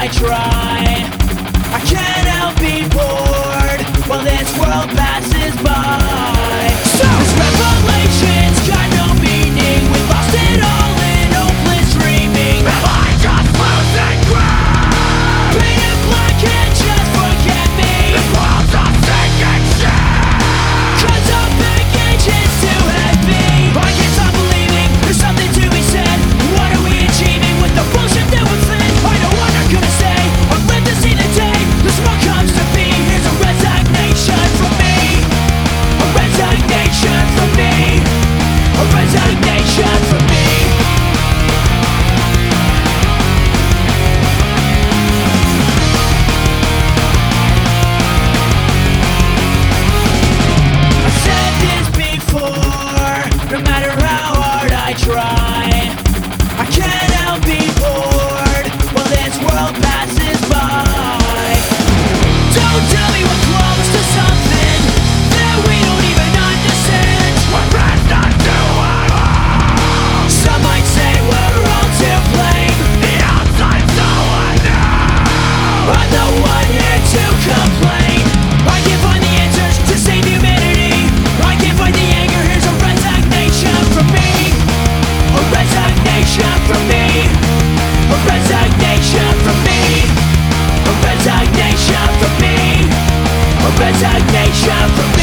I try, I can't help be bored while this world passes by. So this revelation's got no meaning. We lost it all in hopeless dreaming. Am I just losing ground? Paint it black and just forget me. This world's a sinking ship, 'cause our baggage is too heavy. I can't stop believing there's something to be said. What are we achieving with the bullshit that we're fed? I know what I'm gonna say, I've lived to see the day the smoke comes to be. Here's a resignation from me, a resignation from me, a resignation from me. I've said this before, no matter how hard I try, I can't help be bored while this world passes by. Don't tell me we're close to something that we don't even understand. We're friends not to our home. Some might say we're all to blame. The outside's so unknown. I'm the one here to complain. I can't find the answers to save humanity. I can't find the anger. Here's a resignation from me, a resignation from me, a resignation from me, a resignation from me, a resignation from me.